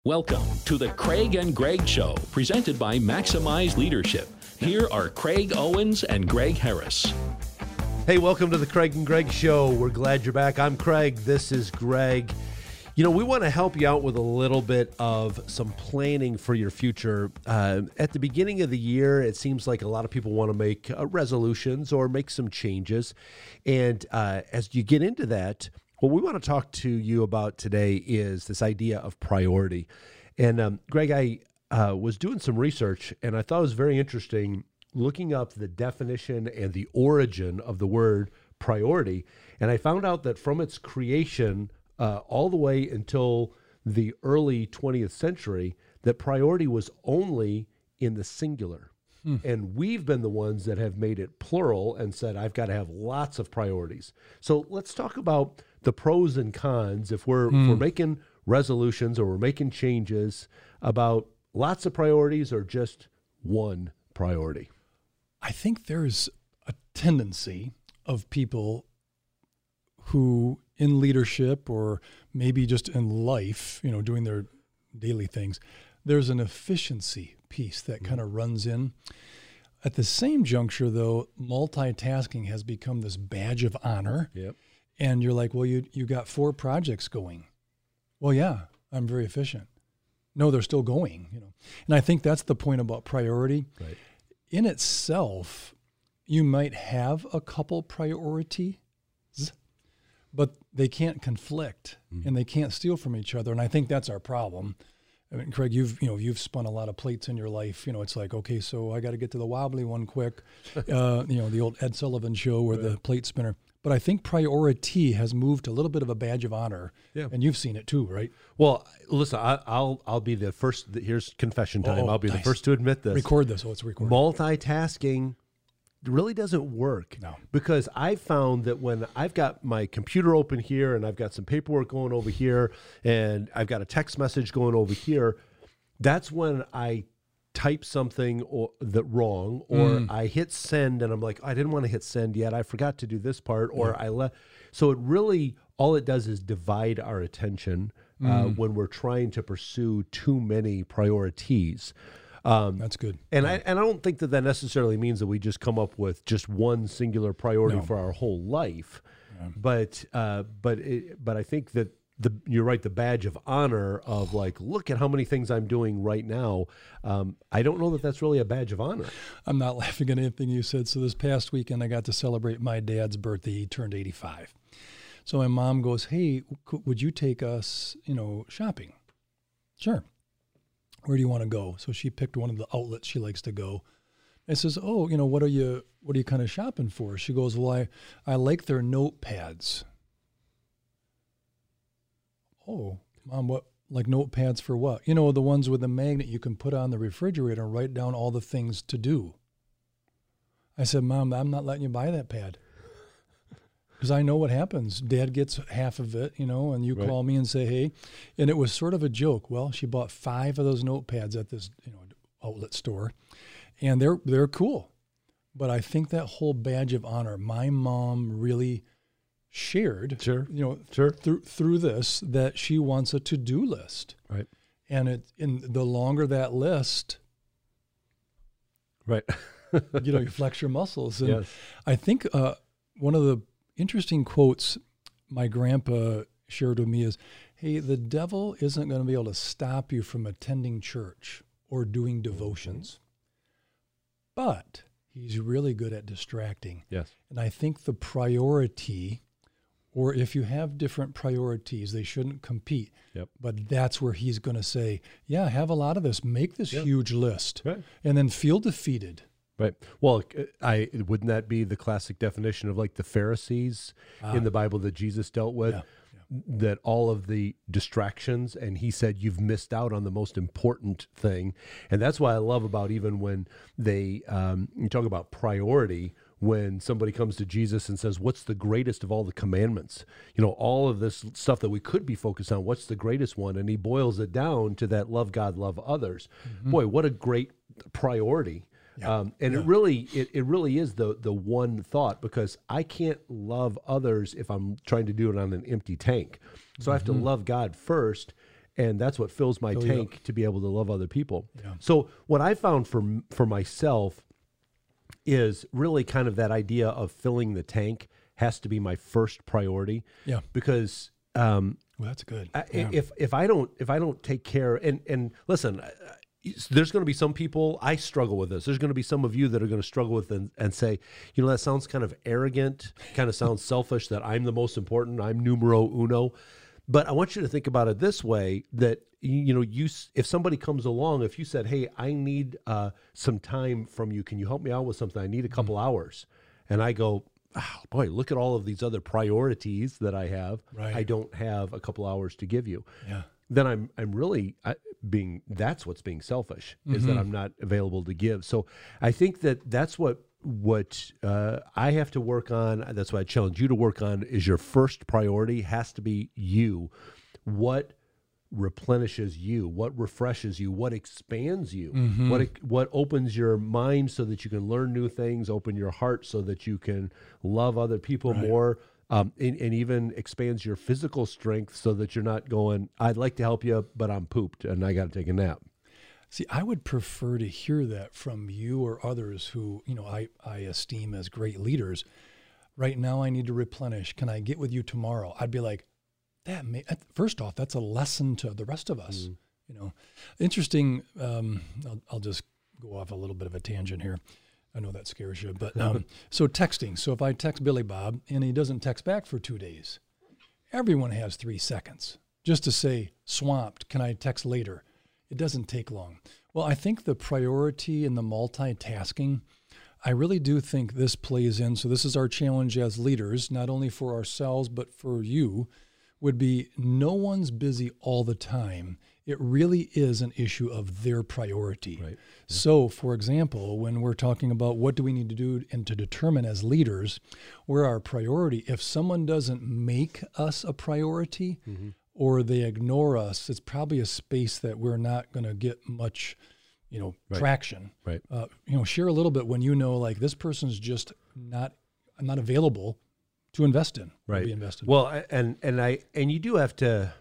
Welcome to the Craig and Greg Show, presented by Maximize Leadership. Here are Craig Owens and Greg Harris. Hey, welcome to the Craig and Greg Show. We're glad you're back. I'm Craig. This is Greg. You know, we want to help you out with a little bit of some planning for your future. At the beginning of the year, it seems like a lot of people want to make resolutions or make some changes. And as you get into that, what we want to talk to you about today is this idea of priority. And Greg, I was doing some research, and I thought it was very interesting looking up the definition and the origin of the word priority. And I found out that from its creation all the way until the early 20th century, that priority was only in the singular. And we've been the ones that have made it plural and said, I've got to have lots of priorities. So let's talk about the pros and cons if we're making resolutions or we're making changes about lots of priorities or just one priority. I think there's a tendency of people who in leadership or maybe just in life, you know, doing their daily things, there's an efficiency piece that kind of runs in. At the same juncture, though, multitasking has become this badge of honor. Yep. And you're like, well, you got 4 projects going. Well, yeah, I'm very efficient. No, they're still going, you know. And I think that's the point about priority. Right. In itself, you might have a couple priorities, but they can't conflict and they can't steal from each other. And I think that's our problem. I mean, Craig, you've spun a lot of plates in your life. You know, it's like, okay, so I got to get to the wobbly one quick. The old Ed Sullivan show where the plate spinner. But I think priority has moved to a little bit of a badge of honor. Yeah. And you've seen it too, right? Well, listen, I'll be the first. Here's confession time. I'll be the first to admit this. Record this. Oh, it's recorded. Multitasking really doesn't work. No. Because I found that when I've got my computer open here and I've got some paperwork going over here and I've got a text message going over here, that's when I type something wrong or I hit send and I'm like, I didn't want to hit send yet. I forgot to do this part So it really, all it does is divide our attention when we're trying to pursue too many priorities. That's good. And I don't think that necessarily means that we just come up with just one singular priority for our whole life. Yeah. But I think that you're right, the badge of honor of like, look at how many things I'm doing right now. I don't know that that's really a badge of honor. I'm not laughing at anything you said. So this past weekend, I got to celebrate my dad's birthday. He turned 85. So my mom goes, hey, would you take us, shopping? Sure. Where do you want to go? So she picked one of the outlets she likes to go. I says, oh, what are you kind of shopping for? She goes, well, I like their notepads. Oh, Mom, what, like notepads for what? The ones with the magnet you can put on the refrigerator and write down all the things to do. I said, Mom, I'm not letting you buy that pad. Because I know what happens. Dad gets half of it, and you call me and say, hey. And it was sort of a joke. Well, she bought 5 of those notepads at this outlet store. And they're cool. But I think that whole badge of honor, my mom really shared, through this, that she wants a to-do list. Right. And the longer that list, right, you flex your muscles. And yes. I think one of the interesting quotes my grandpa shared with me is, hey, the devil isn't going to be able to stop you from attending church or doing devotions, but he's really good at distracting. Yes. And I think the priority, or if you have different priorities, they shouldn't compete. Yep. But that's where he's going to say, yeah, have a lot of this, make this huge list, and then feel defeated. Right. Well, wouldn't that be the classic definition of like the Pharisees in the Bible that Jesus dealt with? Yeah. That all of the distractions, and he said, you've missed out on the most important thing. And that's why I love about even when they, you talk about priority, when somebody comes to Jesus and says, what's the greatest of all the commandments? All of this stuff that we could be focused on, what's the greatest one? And he boils it down to that love God, love others. Mm-hmm. Boy, what a great priority. Yeah. It really is the one thought, because I can't love others if I'm trying to do it on an empty tank. So I have to love God first, And that's what fills my Fill you tank to be able to love other people. Yeah. So what I found for myself is really kind of that idea of filling the tank has to be my first priority. Yeah. Because Well, that's good. Yeah. if I don't take care, and listen, there's going to be some people, I struggle with this. There's going to be some of you that are going to struggle with and say, that sounds kind of arrogant, kind of sounds selfish, that I'm the most important, I'm numero uno. But I want you to think about it this way, that, if somebody comes along, if you said, hey, I need some time from you, can you help me out with something? I need a couple hours. And I go, oh, boy, look at all of these other priorities that I have. Right. I don't have a couple hours to give you. Yeah. Then I'm really that's what's being selfish, is that I'm not available to give. So I think that's what I have to work on. That's what I challenge you to work on, is your first priority has to be you. What replenishes you, what refreshes you, what expands you, what opens your mind so that you can learn new things, open your heart so that you can love other people more. And even expands your physical strength so that you're not going, I'd like to help you, but I'm pooped and I got to take a nap. See, I would prefer to hear that from you or others who, I esteem as great leaders. Right now, I need to replenish. Can I get with you tomorrow? I'd be like, first off, that's a lesson to the rest of us. Interesting. I'll just go off a little bit of a tangent here. I know that scares you, but so texting. So if I text Billy Bob and he doesn't text back for 2 days, everyone has 3 seconds just to say, swamped, can I text later? It doesn't take long. Well, I think the priority and the multitasking, I really do think this plays in. So this is our challenge as leaders, not only for ourselves, but for you, would be no one's busy all the time. It really is an issue of their priority. Right. So, for example, when we're talking about what do we need to do and to determine as leaders where our priority, if someone doesn't make us a priority or they ignore us, it's probably a space that we're not going to get much, traction. Right. Share a little bit when like this person's just not available to invest in. Right. Be invested. Well, and you do have to.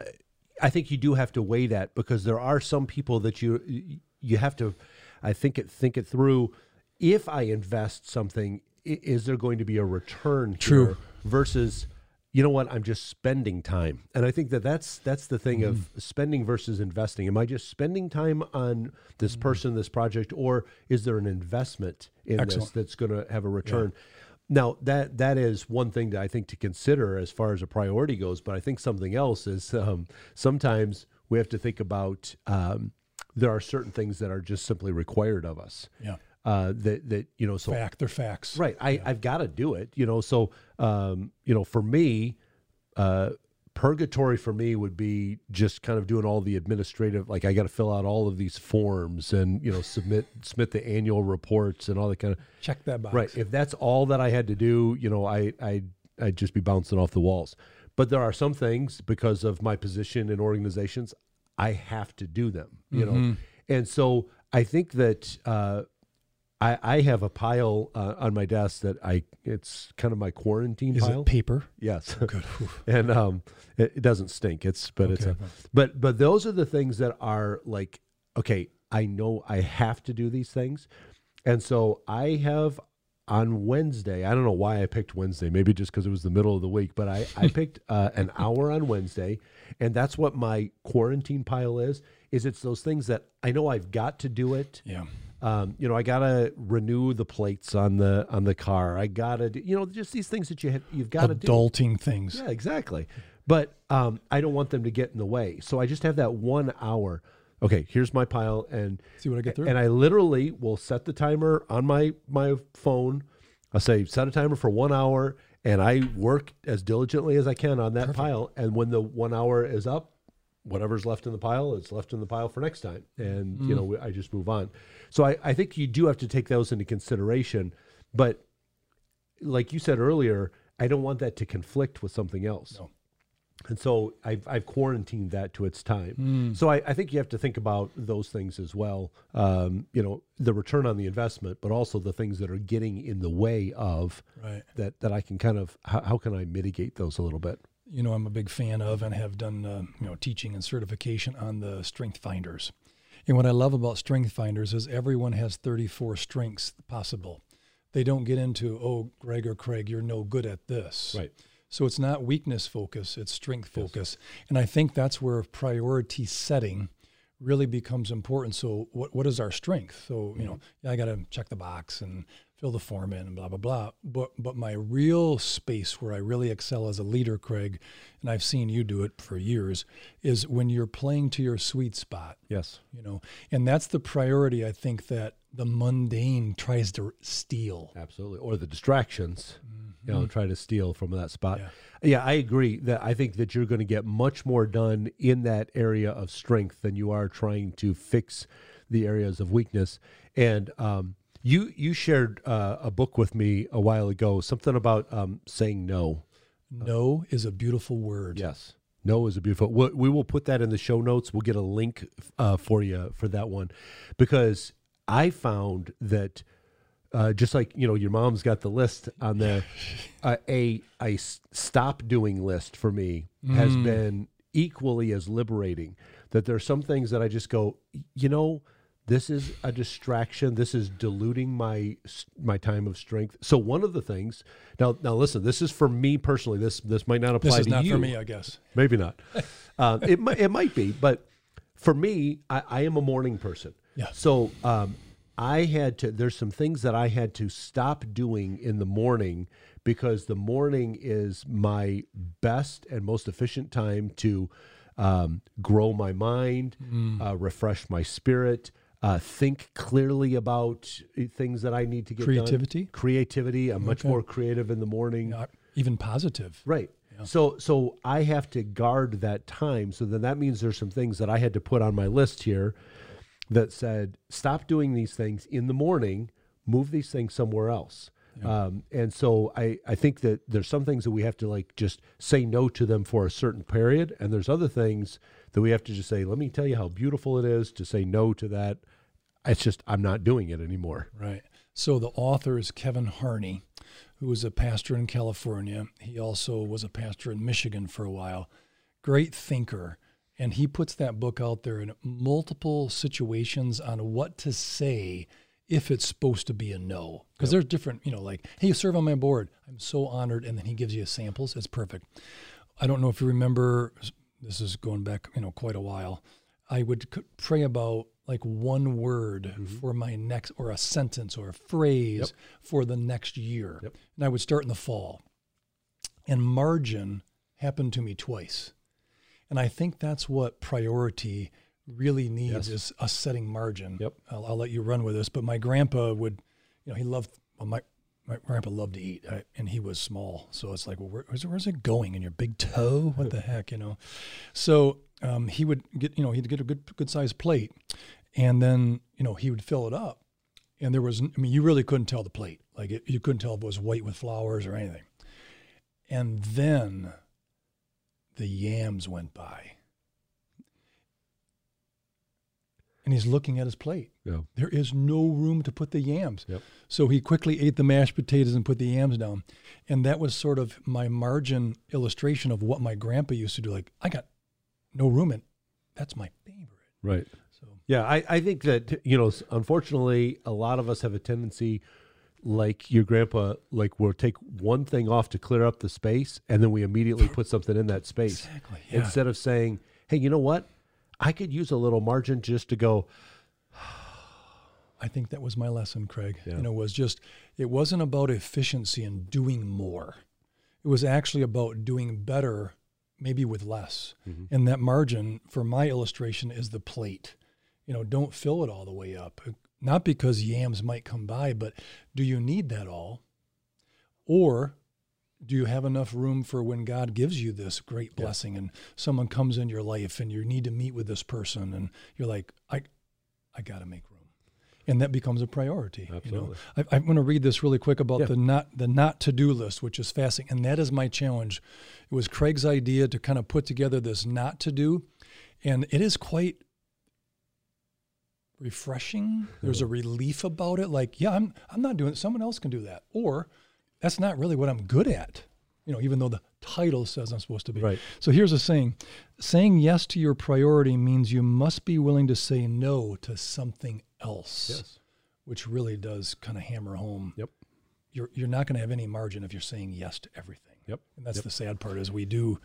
I think you do have to weigh that, because there are some people that you have to, I think it through. If I invest something, is there going to be a return? True. Here versus, I'm just spending time. And I think that's the thing of spending versus investing. Am I just spending time on this person, this project, or is there an investment in this that's going to have a return? Yeah. Now, that is one thing that I think to consider as far as a priority goes, but I think something else is sometimes we have to think about there are certain things that are just simply required of us. Yeah. So they're facts. Right. I've got to do it. So for me, purgatory for me would be just kind of doing all the administrative, like I got to fill out all of these forms and, submit the annual reports and all that kind of. Check that box. Right. If that's all that I had to do, I'd just be bouncing off the walls. But there are some things, because of my position in organizations, I have to do them, And so I think that I have a pile on my desk that it's kind of my quarantine pile. Is it paper? Yes. Good. And it doesn't stink. But those are the things that are like, okay, I know I have to do these things. And so I have on Wednesday, I don't know why I picked Wednesday, maybe just because it was the middle of the week, but I picked an hour on Wednesday, and that's what my quarantine pile is it's those things that I know I've got to do it. Yeah. I gotta renew the plates on the car. I gotta do, just these things that you've got to do. Adulting things. Yeah, exactly. But I don't want them to get in the way. So I just have that 1 hour. Okay, here's my pile, and see what I get through. And I literally will set the timer on my phone. I'll say set a timer for 1 hour, and I work as diligently as I can on that pile. And when the 1 hour is up, whatever's left in the pile is left in the pile for next time. And, I just move on. So I think you do have to take those into consideration. But like you said earlier, I don't want that to conflict with something else. No. And so I've quarantined that to its time. So I think you have to think about those things as well. The return on the investment, but also the things that are getting in the way of that I can kind of, how can I mitigate those a little bit? I'm a big fan of and have done, teaching and certification on the Strength Finders. And what I love about Strength Finders is everyone has 34 strengths possible. They don't get into, oh, Greg or Craig, you're no good at this. Right. So it's not weakness focus, it's strength focus. And I think that's where priority setting really becomes important. So what is our strength? So, I got to check the box and fill the form in and blah, blah, blah. But my real space where I really excel as a leader, Craig, and I've seen you do it for years, is when you're playing to your sweet spot. Yes. And that's the priority I think that the mundane tries to steal. Absolutely. Or the distractions, try to steal from that spot. Yeah, I agree that I think that you're going to get much more done in that area of strength than you are trying to fix the areas of weakness. And you shared a book with me a while ago, something about saying no. No is a beautiful word. Yes. No is a beautiful. We will put that in the show notes. We'll get a link for you for that one, because I found that just like, your mom's got the list on there, a stop doing list for me has been equally as liberating. That there are some things that I just go, this is a distraction. This is diluting my time of strength. So one of the things, now listen, this is for me personally. This might not apply to you. This is not for me, I guess. Maybe not. It might be, but for me, I am a morning person. Yeah. So there's some things that I had to stop doing in the morning, because the morning is my best and most efficient time to grow my mind, refresh my spirit, think clearly about things that I need to get done. Creativity. I'm much more creative in the morning. Even positive. Right. Yeah. So I have to guard that time. So then that means there's some things that I had to put on my list here that said, stop doing these things in the morning, move these things somewhere else. Yeah. And so I think that there's some things that we have to just say no to them for a certain period. And there's other things that we have to just say, let me tell you how beautiful it is to say no to that. It's just, I'm not doing it anymore. Right. So the author is Kevin Harney, who was a pastor in California. He also was a pastor in Michigan for a while. Great thinker. And he puts that book out there in multiple situations on what to say if it's supposed to be a no. Because there's different, hey, you serve on my board. I'm so honored. And then he gives you samples. It's perfect. I don't know if you remember, this is going back, quite a while. I would pray about one word for my next, or a sentence or a phrase for the next year. Yep. And I would start in the fall. And margin happened to me twice. And I think that's what priority really needs, is us setting margin. Yep. I'll let you run with this, but my grandpa would, he loved, my grandpa loved to eat, and he was small. So it's like, well, where's it going in your big toe? What the heck, So he would get, he'd get a good sized plate, and then, he would fill it up. And there was, you really couldn't tell the plate. You couldn't tell if it was white with flowers or anything. And then the yams went by. And he's looking at his plate. Yeah. There is no room to put the yams. Yep. So he quickly ate the mashed potatoes and put the yams down. And that was sort of my margin illustration of what my grandpa used to do. I got no room in. That's my favorite. Right. So yeah, I think that, unfortunately, a lot of us have a tendency, like your grandpa, we'll take one thing off to clear up the space, and then we immediately put something in that space. Exactly. Yeah. Instead of saying, hey, you know what? I could use a little margin just to go. I think that was my lesson, Craig. Yeah. It wasn't about efficiency and doing more. It was actually about doing better, maybe with less. Mm-hmm. And that margin, for my illustration, is the plate. Don't fill it all the way up. Not because yams might come by, but do you need that all? Or do you have enough room for when God gives you this great blessing and someone comes in your life and you need to meet with this person and you're like, I got to make room. And that becomes a priority. Absolutely. I'm going to read this really quick about the not to-do list, which is fasting. And that is my challenge. It was Craig's idea to kind of put together this not to do. And it is quite refreshing. There's a relief about it. I'm not doing it. Someone else can do that. Or that's not really what I'm good at. even though the title says I'm supposed to be. Right. So here's a saying. Saying yes to your priority means you must be willing to say no to something else. Yes. Which really does kind of hammer home. Yep. You're not going to have any margin if you're saying yes to everything. Yep. And that's the sad part is we do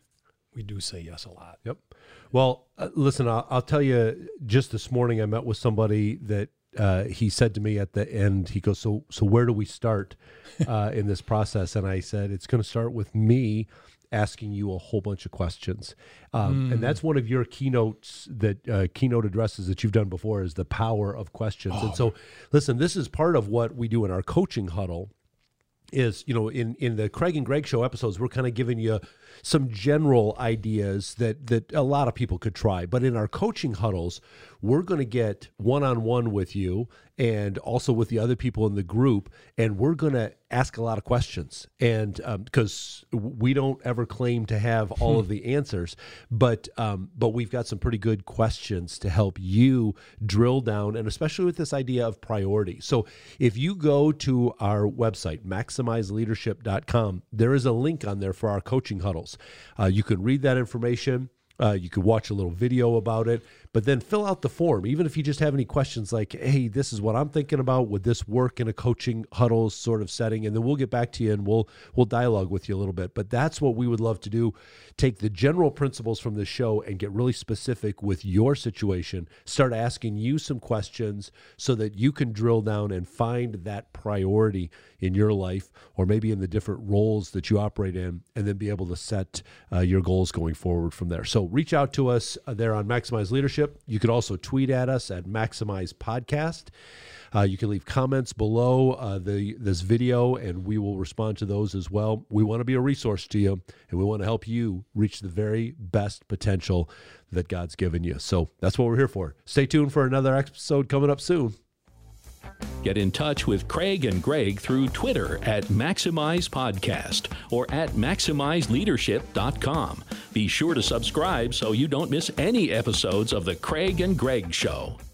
say yes a lot. Yep. Well, listen, I'll tell you, just this morning I met with somebody that he said to me at the end, he goes, so where do we start in this process? And I said, it's going to start with me asking you a whole bunch of questions. And that's one of your keynote addresses that you've done before is the power of questions. And so, listen, this is part of what we do in our coaching huddle is, in the Craig and Greg Show episodes, we're kind of giving you some general ideas that a lot of people could try. But in our coaching huddles, we're going to get one-on-one with you and also with the other people in the group, and we're going to ask a lot of questions. And because we don't ever claim to have all of the answers, but we've got some pretty good questions to help you drill down, and especially with this idea of priority. So if you go to our website, maximizeleadership.com, there is a link on there for our coaching huddles. You can read that information. You could watch a little video about it, but then fill out the form. Even if you just have any questions like, hey, this is what I'm thinking about. Would this work in a coaching huddle sort of setting? And then we'll get back to you and we'll dialogue with you a little bit. But that's what we would love to do. Take the general principles from this show and get really specific with your situation. Start asking you some questions so that you can drill down and find that priority in your life or maybe in the different roles that you operate in, and then be able to set your goals going forward from there. So reach out to us there on Maximize Leadership. You could also tweet at us at Maximize Podcast. You can leave comments below this video, and we will respond to those as well. We want to be a resource to you, and we want to help you reach the very best potential that God's given you. So that's what we're here for. Stay tuned for another episode coming up soon. Get in touch with Craig and Greg through Twitter at Maximize Podcast or at MaximizeLeadership.com. Be sure to subscribe so you don't miss any episodes of The Craig and Greg Show.